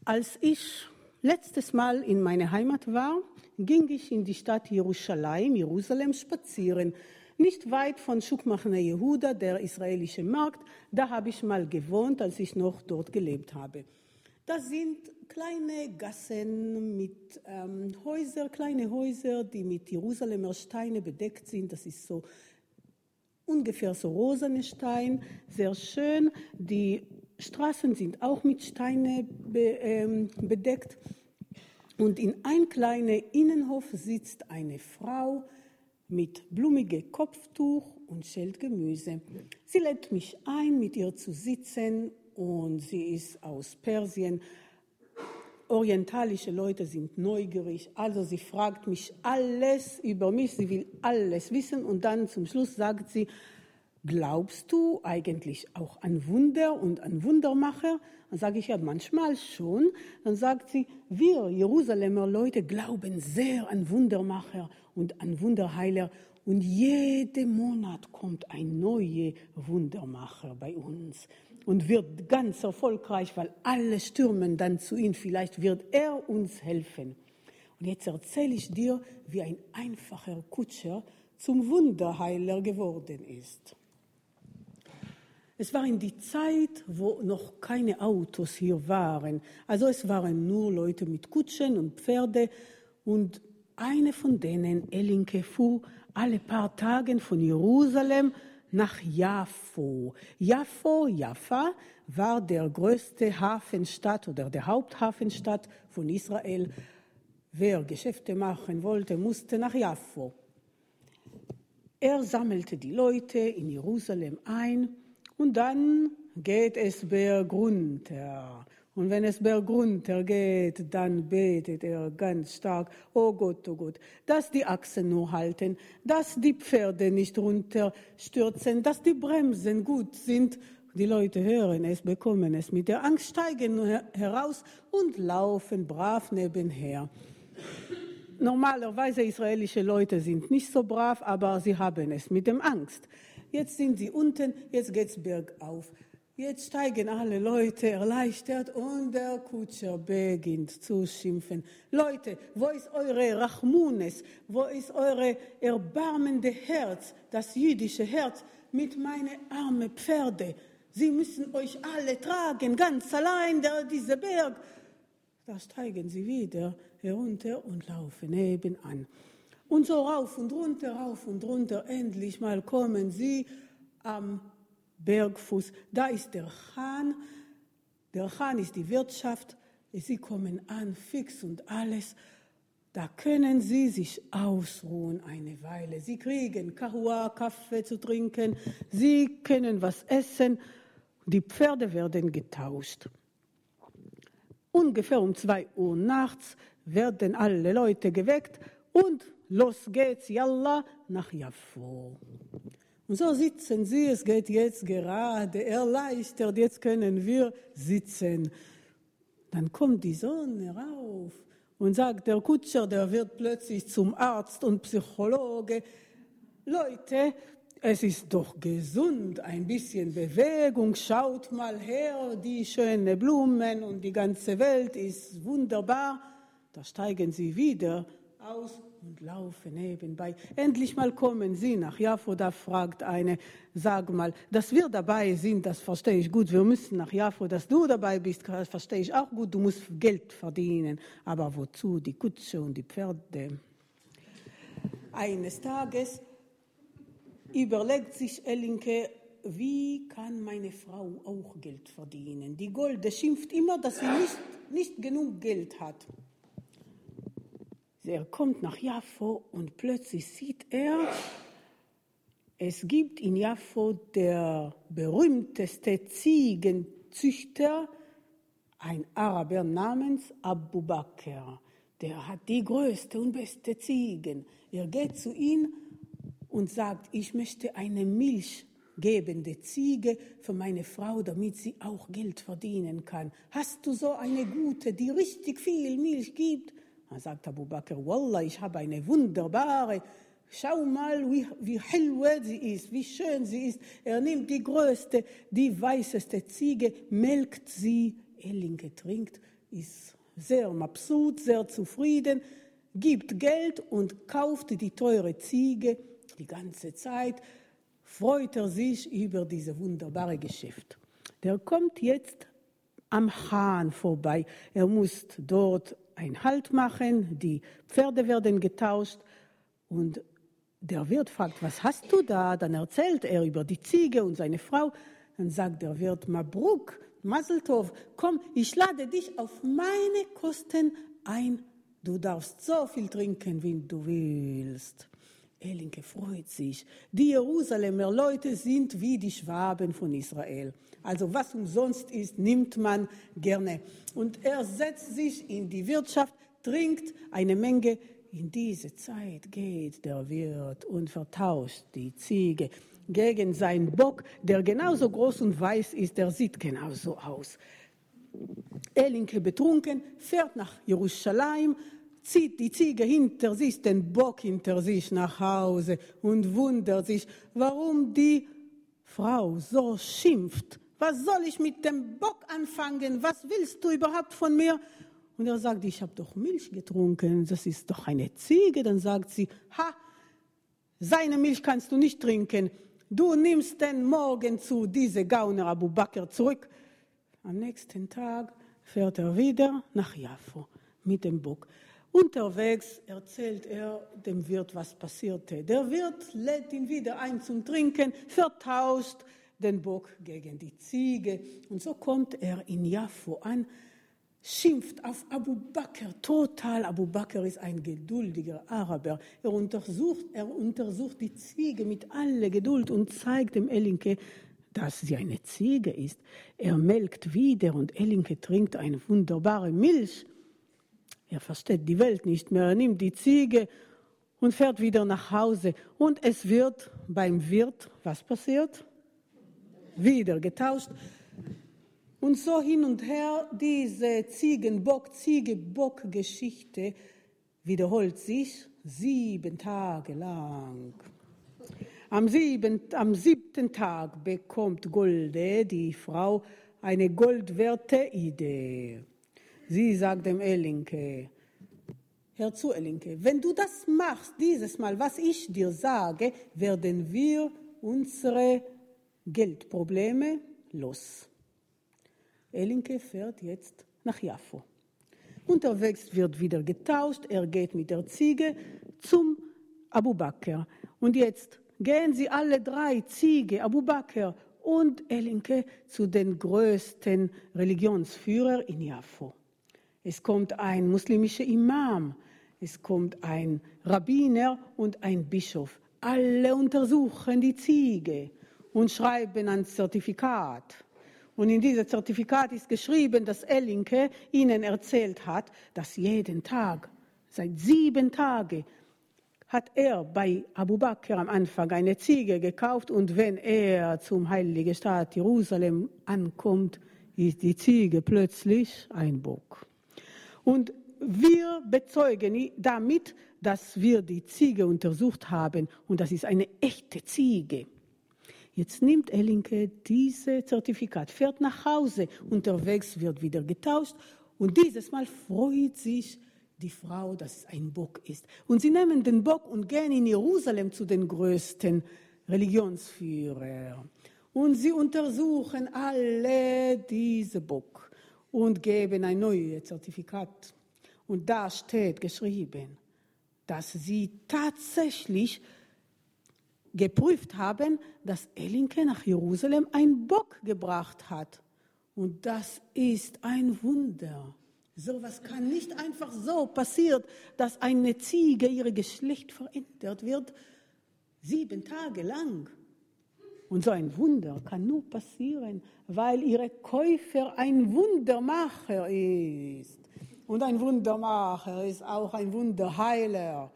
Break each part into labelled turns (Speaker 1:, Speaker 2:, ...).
Speaker 1: Als ich letztes Mal in meiner Heimat war, ging ich in die Stadt Jerusalem spazieren. Nicht weit von Shuk Machne Yehuda, der israelische Markt. Da habe ich mal gewohnt, als ich noch dort gelebt habe. Das sind kleine Gassen mit kleine Häuser, die mit Jerusalemer Steine bedeckt sind. Das ist so ungefähr so rosane Stein, sehr schön. Die Straßen sind auch mit Steinen bedeckt. Und in ein kleinen Innenhof sitzt eine Frau mit blumigem Kopftuch und schält Gemüse. Sie lädt mich ein, mit ihr zu sitzen, und sie ist aus Persien. Orientalische Leute sind neugierig, also sie fragt mich alles über mich, sie will alles wissen, und dann zum Schluss sagt sie: Glaubst du eigentlich auch an Wunder und an Wundermacher? Dann sage ich: Ja, manchmal schon. Dann sagt sie: Wir Jerusalemer Leute glauben sehr an Wundermacher und an Wunderheiler, und jeden Monat kommt ein neuer Wundermacher bei uns und wird ganz erfolgreich, weil alle stürmen dann zu ihm. Vielleicht wird er uns helfen. Und jetzt erzähle ich dir, wie ein einfacher Kutscher zum Wunderheiler geworden ist. Es war in die Zeit, wo noch keine Autos hier waren. Also es waren nur Leute mit Kutschen und Pferde. Und eine von denen, Elinke, fuhr alle paar Tage von Jerusalem nach Jaffo. Jaffa, war der größte Hafenstadt oder der Haupthafenstadt von Israel. Wer Geschäfte machen wollte, musste nach Jaffo. Er sammelte die Leute in Jerusalem ein. Und dann geht es bergunter. Und wenn es bergunter geht, dann betet er ganz stark: Oh Gott, dass die Achsen nur halten, dass die Pferde nicht runterstürzen, dass die Bremsen gut sind. Die Leute hören es, bekommen es mit der Angst, steigen heraus und laufen brav nebenher. Normalerweise israelische Leute sind nicht so brav, aber sie haben es mit dem Angst. Jetzt sind sie unten, jetzt geht's bergauf. Jetzt steigen alle Leute erleichtert und der Kutscher beginnt zu schimpfen. Leute, wo ist eure Rachmunes? Wo ist eure erbarmende Herz, das jüdische Herz mit meinen armen Pferde? Sie müssen euch alle tragen, ganz allein, dieser Berg. Da steigen sie wieder herunter und laufen nebenan. Und so rauf und runter, endlich mal kommen sie am Bergfuß. Da ist der Chan. Der Chan ist die Wirtschaft. Sie kommen an, fix und alles. Da können sie sich ausruhen eine Weile. Sie kriegen Kahua, Kaffee zu trinken. Sie können was essen. Die Pferde werden getauscht. Ungefähr um 2 Uhr nachts werden alle Leute geweckt und los geht's, Yallah, nach Jaffo. Und so sitzen sie, es geht jetzt gerade erleichtert, jetzt können wir sitzen. Dann kommt die Sonne rauf und sagt der Kutscher, der wird plötzlich zum Arzt und Psychologe: Leute, es ist doch gesund, ein bisschen Bewegung, schaut mal her, die schönen Blumen und die ganze Welt ist wunderbar. Da steigen sie wieder aus und laufen nebenbei. Endlich mal kommen sie nach Jaffo, da fragt eine: Sag mal, dass wir dabei sind, das verstehe ich gut, wir müssen nach Jaffo, dass du dabei bist, das verstehe ich auch gut, du musst Geld verdienen. Aber wozu die Kutsche und die Pferde? Eines Tages überlegt sich Elinke: Wie kann meine Frau auch Geld verdienen? Die Golde schimpft immer, dass sie nicht genug Geld hat. Er kommt nach Jaffo und plötzlich sieht er, es gibt in Jaffo der berühmteste Ziegenzüchter, ein Araber namens Abu Bakr. Der hat die größte und beste Ziegen. Er geht zu ihm und sagt: Ich möchte eine milchgebende Ziege für meine Frau, damit sie auch Geld verdienen kann. Hast du so eine gute, die richtig viel Milch gibt? Dann sagt Abu Bakr: Wallah, ich habe eine wunderbare. Schau mal, wie hellweh sie ist, wie schön sie ist. Er nimmt die größte, die weißeste Ziege, melkt sie. Elinke trinkt ist sehr mabsut, sehr zufrieden, gibt Geld und kauft die teure Ziege die ganze Zeit, freut er sich über dieses wunderbare Geschäft. Der kommt jetzt am Hahn vorbei. Er muss dort einen Halt machen, die Pferde werden getauscht und der Wirt fragt, was hast du da? Dann erzählt er über die Ziege und seine Frau. Dann sagt der Wirt, Mabruk, Mazel Tov, komm, ich lade dich auf meine Kosten ein. Du darfst so viel trinken, wie du willst. Elinke freut sich. Die Jerusalemer Leute sind wie die Schwaben von Israel. Also was umsonst ist, nimmt man gerne. Und er setzt sich in die Wirtschaft, trinkt eine Menge. In diese Zeit geht der Wirt und vertauscht die Ziege gegen seinen Bock, der genauso groß und weiß ist, der sieht genauso aus. Elinke betrunken, fährt nach Jerusalem, zieht die Ziege hinter sich, den Bock hinter sich nach Hause und wundert sich, warum die Frau so schimpft. Was soll ich mit dem Bock anfangen? Was willst du überhaupt von mir? Und er sagt, ich habe doch Milch getrunken, das ist doch eine Ziege. Dann sagt sie, seine Milch kannst du nicht trinken. Du nimmst den morgen zu diese Gauner Abu Bakr zurück. Am nächsten Tag fährt er wieder nach Jaffo mit dem Bock. Unterwegs erzählt er dem Wirt, was passierte. Der Wirt lädt ihn wieder ein zum Trinken, vertauscht den Bock gegen die Ziege. Und so kommt er in Jaffo an, schimpft auf Abu Bakr, total. Abu Bakr ist ein geduldiger Araber. Er untersucht die Ziege mit aller Geduld und zeigt dem Elinke, dass sie eine Ziege ist. Er melkt wieder und Elinke trinkt eine wunderbare Milch. Er versteht die Welt nicht mehr. Er nimmt die Ziege und fährt wieder nach Hause. Und es wird beim Wirt, was passiert? Wieder getauscht. Und so hin und her, diese Ziege-Bock-Geschichte wiederholt sich 7 Tage lang. Am siebten Tag bekommt Golde, die Frau, eine goldwerte Idee. Sie sagt dem Elinke, hör zu, Elinke, wenn du das machst, dieses Mal, was ich dir sage, werden wir unsere Geldprobleme los. Elinke fährt jetzt nach Jaffo. Unterwegs wird wieder getauscht. Er geht mit der Ziege zum Abu Bakr. Und jetzt gehen sie alle 3, Ziege, Abu Bakr und Elinke, zu den größten Religionsführern in Jaffo. Es kommt ein muslimischer Imam, es kommt ein Rabbiner und ein Bischof. Alle untersuchen die Ziege und schreiben ein Zertifikat. Und in diesem Zertifikat ist geschrieben, dass Elinke ihnen erzählt hat, dass jeden Tag, seit 7 Tagen, hat er bei Abu Bakr am Anfang eine Ziege gekauft und wenn er zum heiligen Stadt Jerusalem ankommt, ist die Ziege plötzlich ein Bock. Und wir bezeugen damit, dass wir die Ziege untersucht haben und das ist eine echte Ziege. Jetzt nimmt Elinke dieses Zertifikat, fährt nach Hause, unterwegs wird wieder getauscht und dieses Mal freut sich die Frau, dass es ein Bock ist. Und sie nehmen den Bock und gehen in Jerusalem zu den größten Religionsführern. Und sie untersuchen alle diese Bock und geben ein neues Zertifikat. Und da steht geschrieben, dass sie tatsächlich geprüft haben, dass Elinke nach Jerusalem einen Bock gebracht hat. Und das ist ein Wunder. Sowas kann nicht einfach so passieren, dass eine Ziege ihr Geschlecht verändert wird, 7 Tage lang. Und so ein Wunder kann nur passieren, weil ihre Käufer ein Wundermacher ist. Und ein Wundermacher ist auch ein Wunderheiler.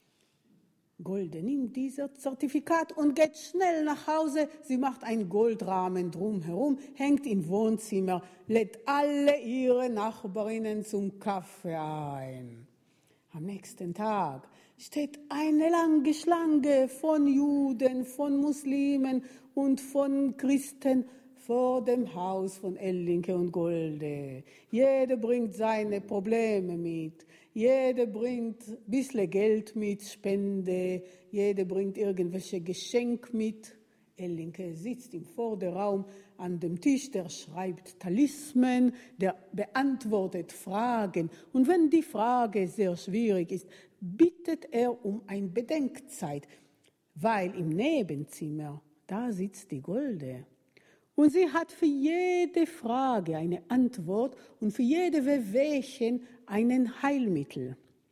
Speaker 1: Golde nimmt dieses Zertifikat und geht schnell nach Hause. Sie macht einen Goldrahmen drumherum, hängt im Wohnzimmer, lädt alle ihre Nachbarinnen zum Kaffee ein. Am nächsten Tag steht eine lange Schlange von Juden, von Muslimen und von Christen vor dem Haus von Ellinke und Golde. Jeder bringt seine Probleme mit. Jeder bringt ein bisschen Geld mit, Spende. Jeder bringt irgendwelche Geschenke mit. Ellinke sitzt im Vorderraum an dem Tisch, der schreibt Talismen, der beantwortet Fragen. Und wenn die Frage sehr schwierig ist, bittet er um eine Bedenkzeit, weil im Nebenzimmer, da sitzt die Golde. Und sie hat für jede Frage eine Antwort und für jede Wehwehchen ein Heilmittel.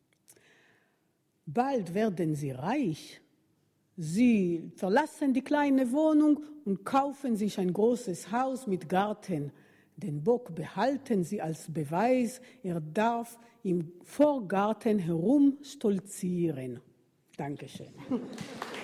Speaker 1: Bald werden sie reich. Sie verlassen die kleine Wohnung und kaufen sich ein großes Haus mit Garten. Den Bock behalten sie als Beweis, er darf im Vorgarten herumstolzieren. Dankeschön.